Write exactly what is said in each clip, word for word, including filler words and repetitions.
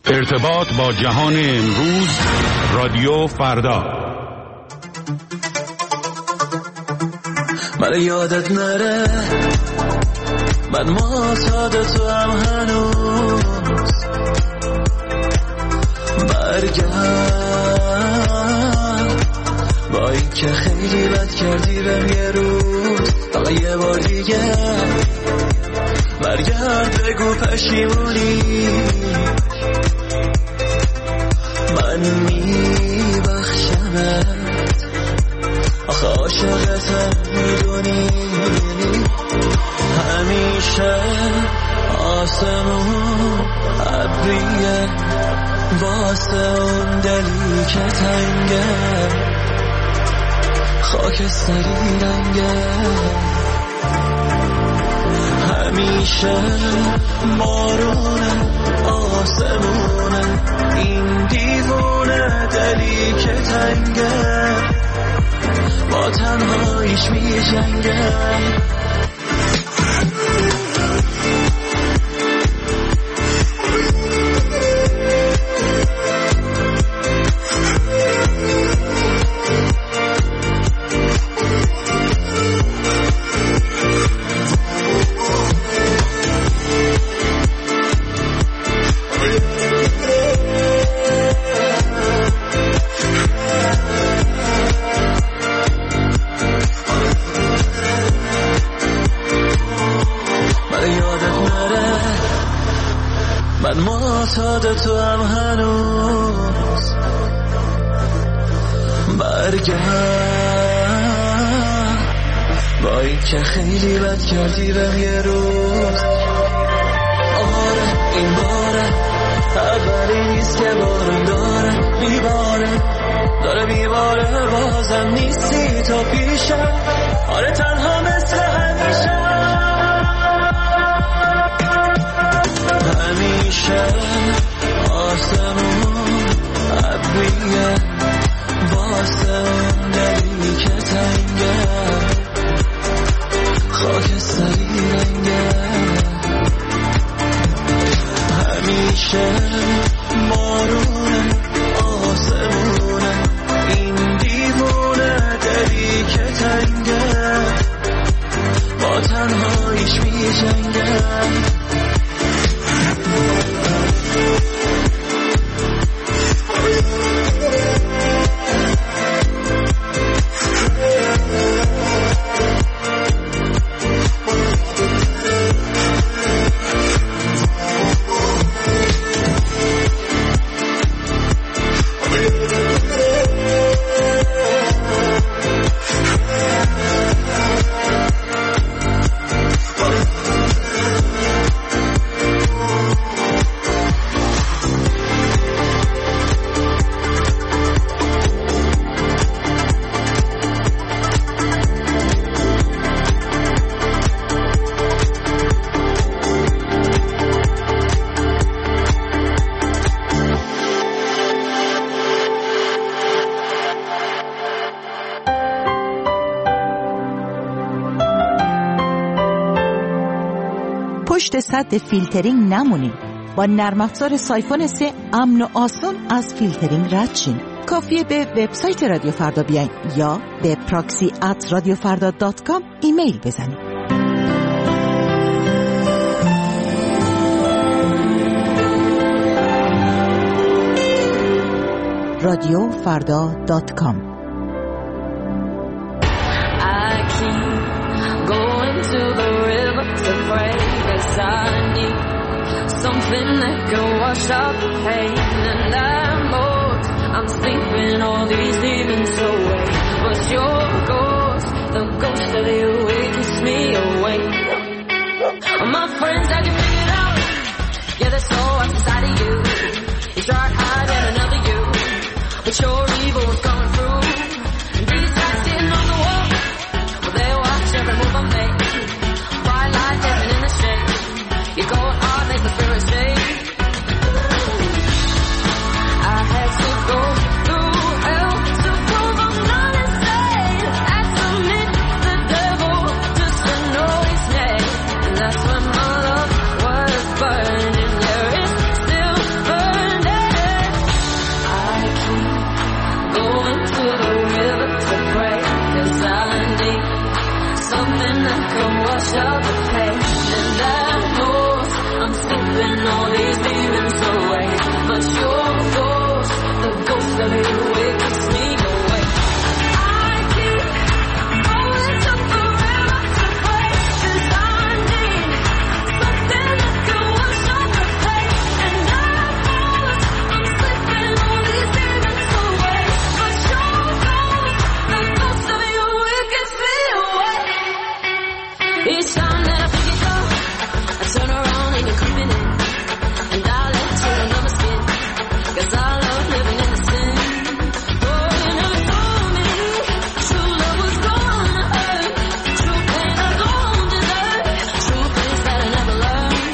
ارتباط با جهان امروز، رادیو فردا. من یادت نره، من معتاد تو هم هنوز. برگرد با این که خیلی بد کردی بهم یه روز، فقط یه بار دیگه برگرد بگو پشیمونی. من میبخشمت، آخه عاشقتم میدونی. همیشه آسمون ابریه واسه اون دلی که تنگه، خاکستری رنگه. همیشه بارونه آسمونه، این دیوونه دلی که تنگه با تنهاییش می جنگه. من معتاد تو هم هنوز. برگرد با این که خیلی بد کردی بهم یه روز. آره این باره اولی نیست که بارم داره میباره، داره میباره بازم نیستی تو پیشم. آره تنها مثل همیشه، همیشه آسمون ابریه واسه اون دلی که تنگه، خاکستری رنگه. همیشه بارونه آسمونه، این دیوونه دلی که تنگه با تنهاییش می جنگه. پشت سد فیلترینگ نمونید. با نرم افزار سایفون سه امن و آسان از فیلترینگ رد شین. کافیه به وبسایت رادیو فردا بیاین یا به پراکسی ات رادیو فردا دات کام ایمیل بزنید. رادیو فردا دات کام. I need something that can wash out the pain, and I'm bored, I'm sleeping all these demons away. But your ghost, the ghost of you, it keeps me awake. My friends, I can figure it out. Yeah, there's so much inside of you. You tried hiding another you, but your evil was coming through. And these guys sitting on the wall, well, they watch every move I make. Bright light dancing in the shade. You go hard, make the spirit stay. I had to go through hell to prove I'm not insane. I submit the devil just to know his name. And that's when my love was burning. Yeah, it's still burned sleeping all these demons away. But your ghost, the ghost of you, it keeps me away. I keep going to the river to pray, 'cause I need something that can wash out the pain. And I was, I'm sleeping all these demons away. But your ghost, the ghost of you, it keeps me away. Each time that I think it's up, I turn around and you're creeping in, and I let you another skin, 'cause I love living in the sin. Oh, you never told me true love was gonna hurt, true pain I don't deserve, true things that I never learned.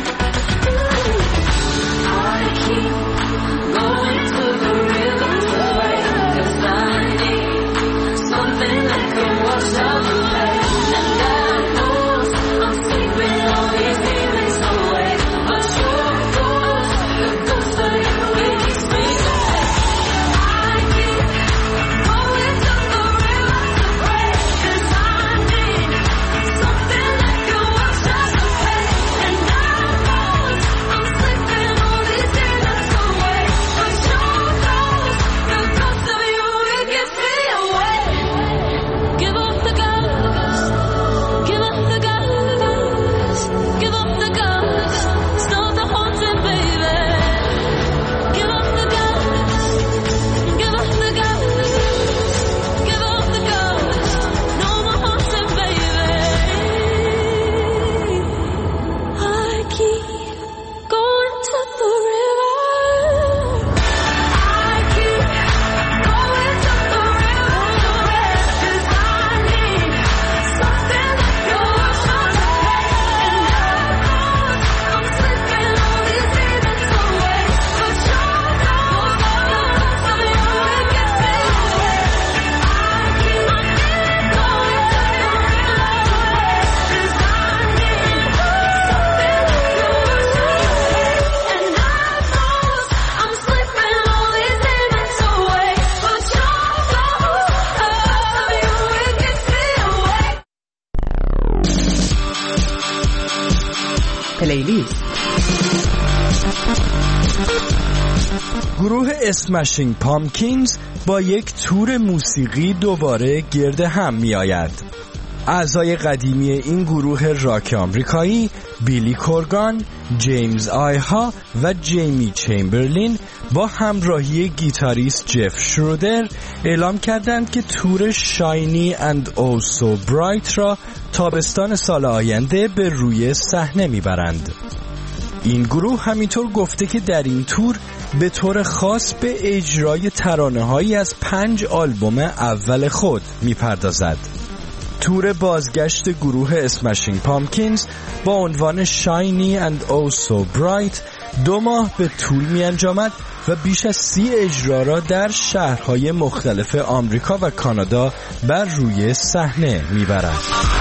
I keep going to the river to pray, 'cause I need something that can wash out the pain. And God knows I'm sleeping all these demons away. But your ghost, the ghost of you, it keeps me away. I keep going to the river to pray, 'cause I need something that can wash out the pain. And God knows I'm sleeping all these demons away. But your ghost, the ghost of you, it keeps me away. Give up the ghost, give up the ghost, give up the ghost, stop the haunting, baby. Give up the ghost, give up the ghost, give up the ghost, no more haunting, baby. I keep going to the river. I keep going to the river to rest, 'cause I need something that can wash out the pain. And I'm sleeping all these demons away. But your ghost, the ghost of you, it gets me away. I keep going to the river to rest, 'cause I need something that can wash out the pain. And I knows I'm sleeping all these demons away. But your ghost, the ghost of you, it gets me away. پلیلیست. گروه اسمشینگ پامکینز با یک تور موسیقی دوباره گرد هم می آید. اعضای قدیمی این گروه راک آمریکایی بیلی کورگان، جیمز آیها و جیمی چمبرلین با همراهی گیتاریست جف شرودر اعلام کردند که تور شاینی اند او سو برایت را تابستان سال آینده به روی صحنه میبرند. این گروه همینطور گفته که در این تور به طور خاص به اجرای ترانه‌هایی از پنج آلبوم اول خود میپردازد. تور بازگشت گروه اسمشینگ پامکینز با عنوان شاینی اند او سو برایت دو ماه به طول می انجامد و بیش از سی اجرا را در شهرهای مختلف آمریکا و کانادا بر روی صحنه می برد.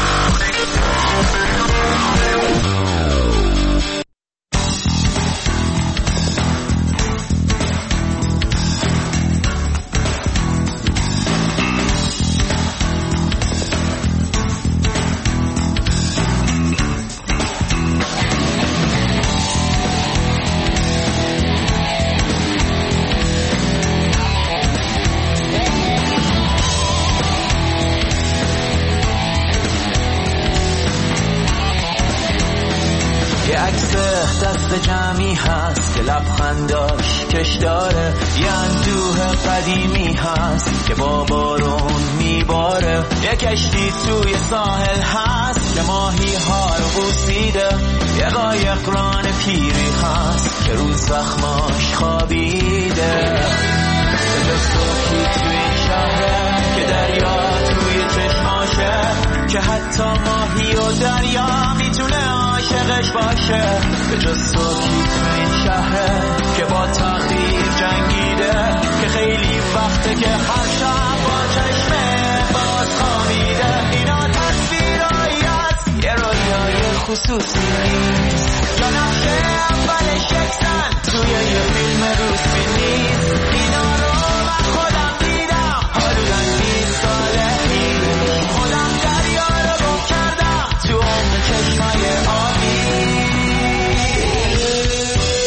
دست جمعی هست که لبخنداش کش داره، یه اندوه قدیمی هست که با بارون میباره، یه کشتی توی ساحل هست که ماهی ها رو بوسیده، یه قایق ران پیری هست که رو زخماش خوابیده، به صبحی توی این شهره که دریا توی چشماشه، که حتی ماهی و دریا میتونه عاشقش باشه، به جز صبحی تو این شهره که با تقدیر جنگیده، که خیلی وقته که هر شب با چشمه باز خوابیده. اینا تصویرایی هست، یه رویای خصوصی نیست، یا نقشه اولش یکسن توی یه فیلم روسی نیست. اینا رو من خودم دیدم حدوداً بیست ساله پیش، خودم دریا رو گم کردم تو عمق چشمای آبی.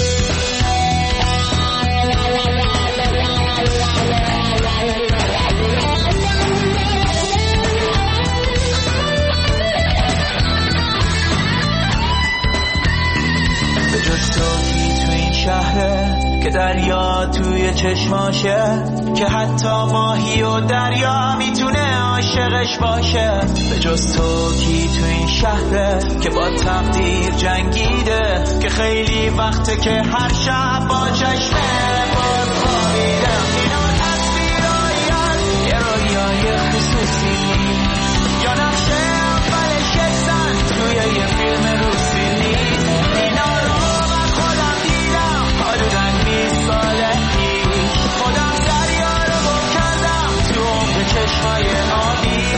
که دریا توی چشماشه، که حتی ماهی و دریا میتونه عاشقش باشه. به جز تو کی تو این شهره که با تقدیر جنگیده، که خیلی وقته که هر شب با چشمه باز خوابیده. اینا تصویرهاین یه رویای خصوصی یا نقشه اول شکستن توی یه فیلم روسی نیست. اینا رو من خودم دیدم حدوداً بیست سال پیش. خودم دریا رو گم کردم تو عمق چشمای آبی.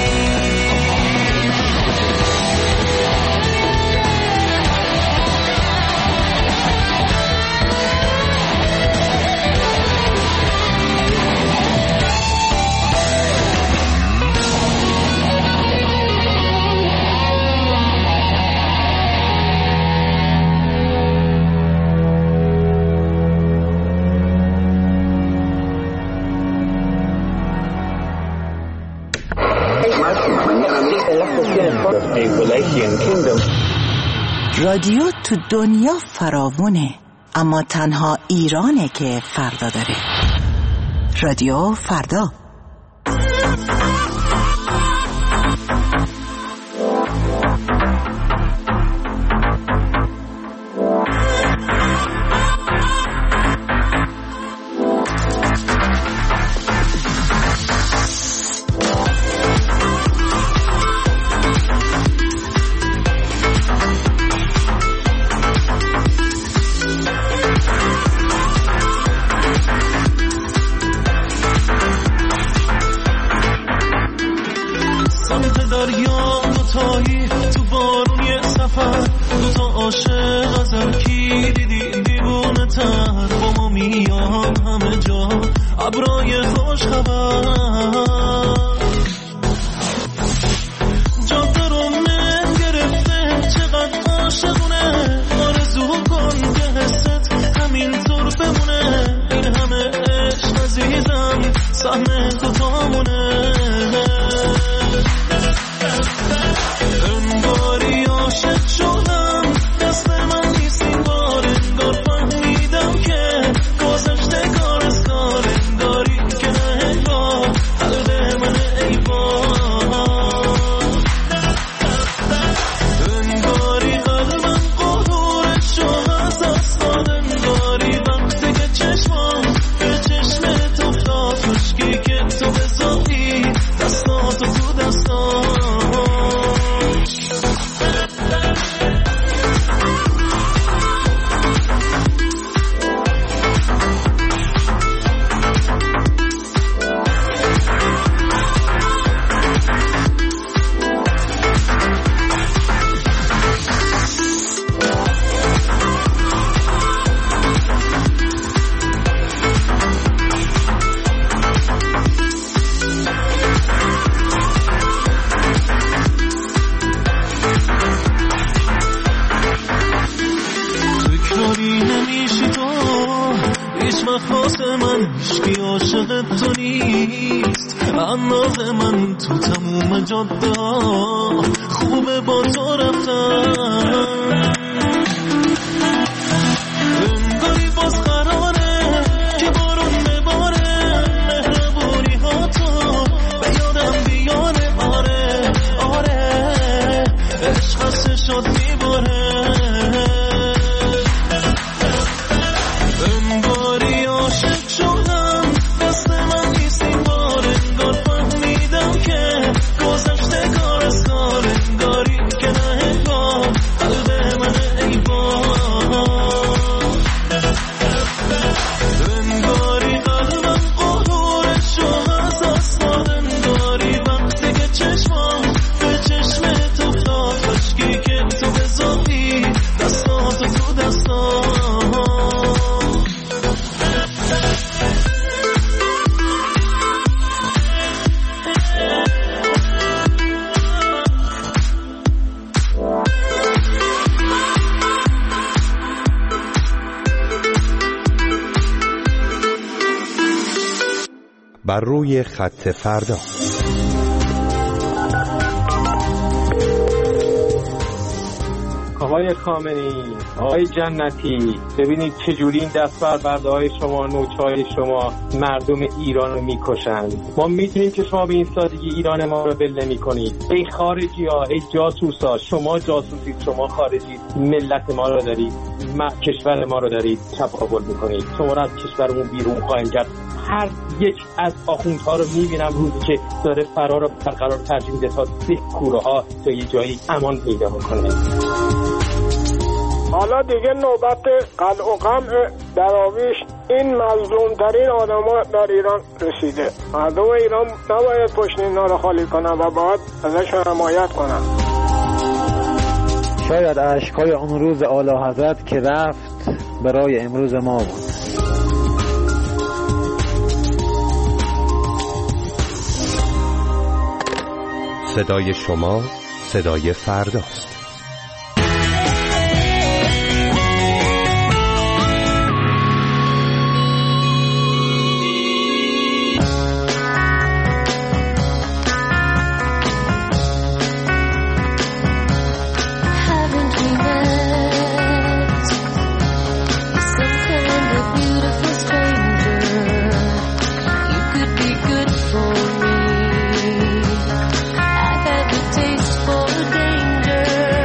رادیو تو دنیا فراوونه، اما تنها ایرانه که فردا داره. رادیو فردا. تو بارون یه سفر دوتا عاشق از هم کی دیدی دیوونه تر با ما میان همه جا ابرای خوش خبر. جاده رو من گرفته چقدر عاشقونه، آرزو کن که حست همینطور بمونه. این همه عشق عزیزم سهم دوتامونه. انگاری عاشق شدم دست من نیست این بار. انگار فهمیدم که گذشته کار از کار. انگاری که نه انگار قلب من ای بار. انگاری قلبم قهورش رو از دست داد. انگاری وقتی که چشمم به چشمت افتاد خشکی که تو بذاری دستاتو تو دستات. تو نیست انداز من تو تموم جاده خوبه با تو رفتن. انگاری باز قراره که بارون بباره، مهربونی ها تو به یادم بیاره. آره آره عشق هسته شد میباره. انگاری عاشق شدم دست من نیست این بار. انگار فهمیدم که گذشته کار از کار. انگاری که نه انگار قلب من ای بار. انگاری قلبم قهورش رو از دست داد. انگاری وقتی که چشمم به چشمت افتاد خشکی که تو بذاری دستاتو تو دستات. بر روی خط فردا. آقای خامنه‌ای، آقای جنتی، ببینید چجوری این دست بر برده های شما، نوچهای شما مردم ایران رو میکشند. ما میدونیم که شما به این سادگی ایران ما رو بل نمی‌کنید. ای خارجی ها، ای جاسوسا، شما جاسوسید، شما خارجی، ملت ما رو دارید، ما کشور ما رو دارید چپاول میکنید. شما رو از کشورمون بیرون خواهیم کرد. هر یک از آخوندها رو میبینم روزی که داره فرار رو برقرار ترجیح میده تا به کوره ها تا یه جایی امان پیدا بکنه. حالا دیگه نوبت قلع و قمع دراویش این مظلوم ترین آدم ها در ایران رسیده. مردم ایران نباید پشت اینا رو خالی کنن و باید ازشون حمایت کنن. شاید اشکای اون روز اعلی حضرت که رفت برای امروز ما بود. صدای شما صدای فرداست. Taste for danger.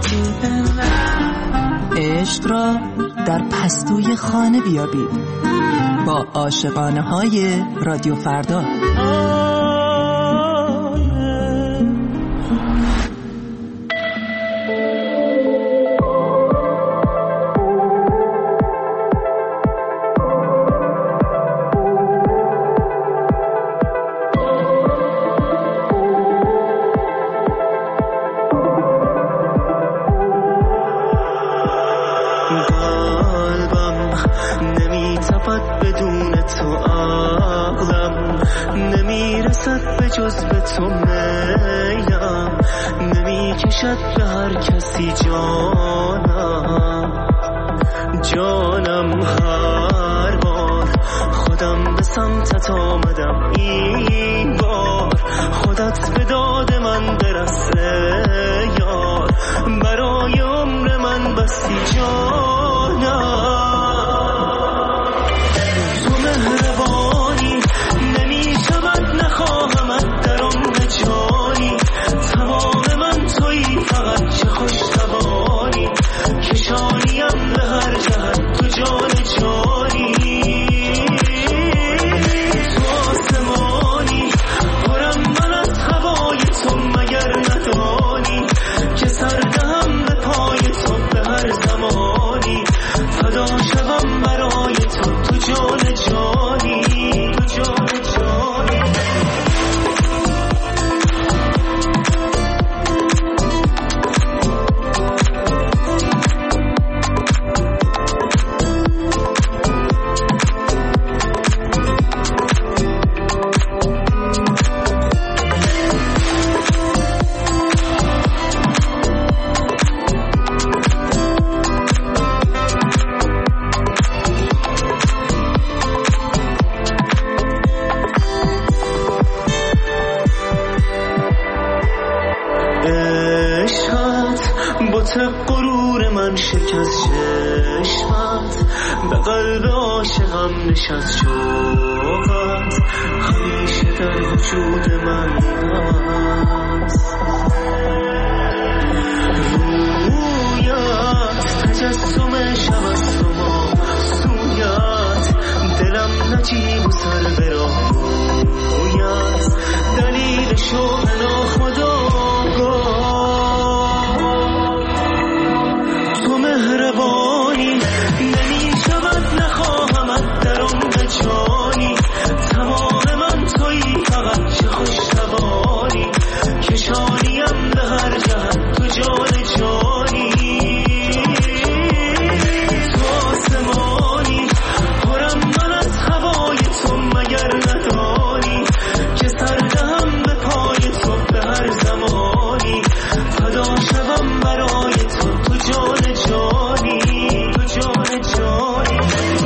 عشق را در پستوی خانه بیابید با عاشقانه های رادیو فردا. جز به تو میلم نمی کشد به هر کسی جانم جانم هر بار خودم به سمتت آمدم این بار خودت به داد من برسه یار برای عمر من بسی جانم تو مهربانی نمی شود نخواهمت در عمر جانی تمام من تویی فقط چه خوش توانی کشانیم به هر جهت تو جان جانی تو آسمانی پرم من از هوای تو مگر ندانی که سردهم به پای تو به هر زمانی فدا شوم برای تو تو جان جانی تو جان جانی غرور من شکست چشمت به قلب عاشقم نشست شوقت همیشه در وجود من هست رویت تجسم شب است و ما سویت دلم نجیب و سر براه رویت دلیل شوق ناخودآگاه مهربانی نمی شود نخواهمت در عمر جانی تمام من تویی فقط چه خوش توانی کشانیم به هر جهت تو جان جانی تو آسمانی پرم من از هوای تو مگر ندانی که سردهم به پای تو به هر زمانی فدا شوم برای تو تو جان جانی تو جان جانی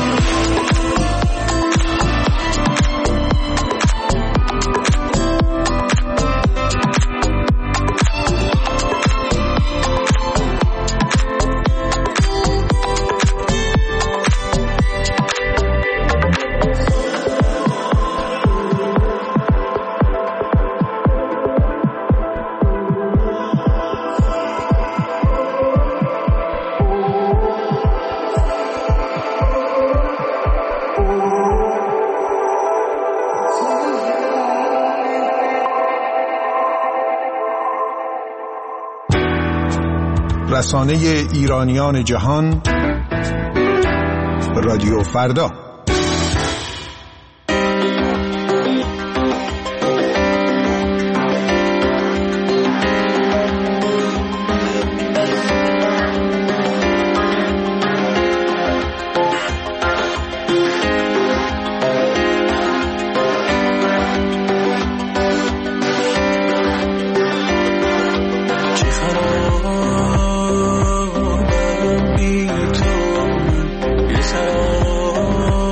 رسانه ایرانیان جهان رادیو فردا. بی تو من یه سراب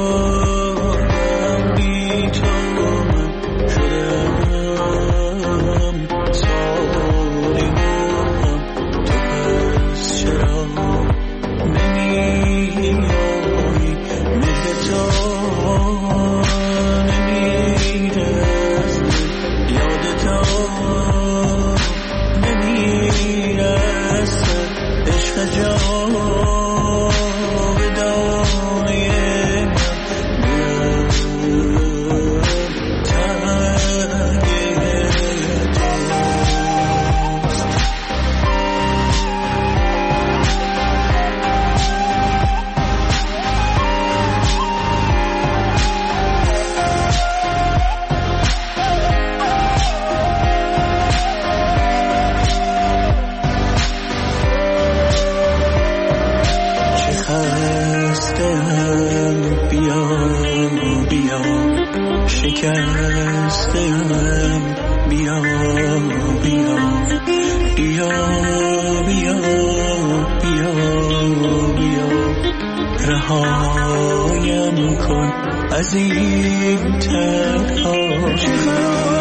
از این تنها